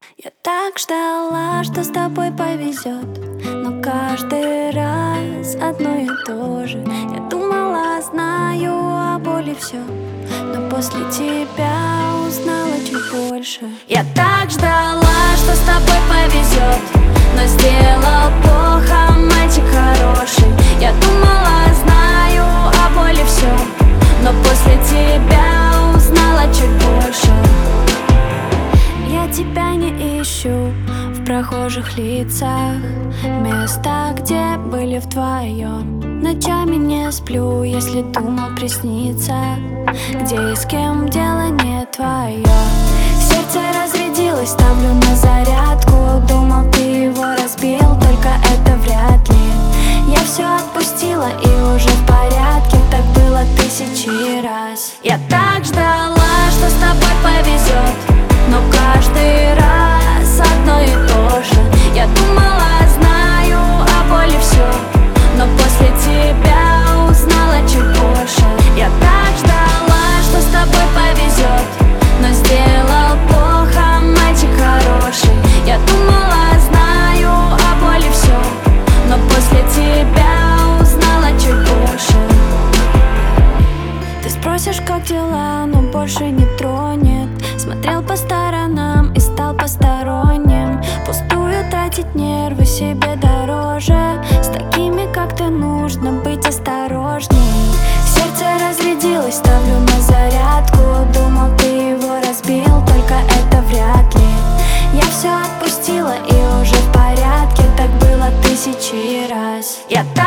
Я так ждала, что с тобой повезет, но каждый раз одно и то же. Я думала, знаю о боли все, но после тебя узнала чуть больше. Я так ждала, что с тобой повезет, но сделал плохо мальчик хороший. Я думала, знаю о боли все, но после тебя узнала чуть больше. Я тебя не ищу в прохожих лицах, места, где были вдвоем. Ночами не сплю, если думал присниться, где и с кем дело не твое. Сердце разрядилось, ставлю на зарядку. Думал, ты его разбил, только это вряд ли. Я все отпустила и уже в порядке. Так было тысячи раз. Я так ждала, что с тобой повезет, но каждый раз одно и то же. Я думала, знаю о боли все, но после тебя узнала чуть больше. Я так ждала, что с тобой повезет, но сделал плохо мальчик хороший. Я думала, знаю о боли все, но после тебя узнала чуть больше. Ты спросишь, как дела, но больше не тронет. Смотрел по сторонам и стал посторонним. Пустую тратить нервы себе дороже. С такими, как ты, нужно быть осторожней. Сердце разрядилось, ставлю на зарядку. Думал, ты его разбил, только это вряд ли. Я все отпустила и уже в порядке. Так было тысячи раз. Я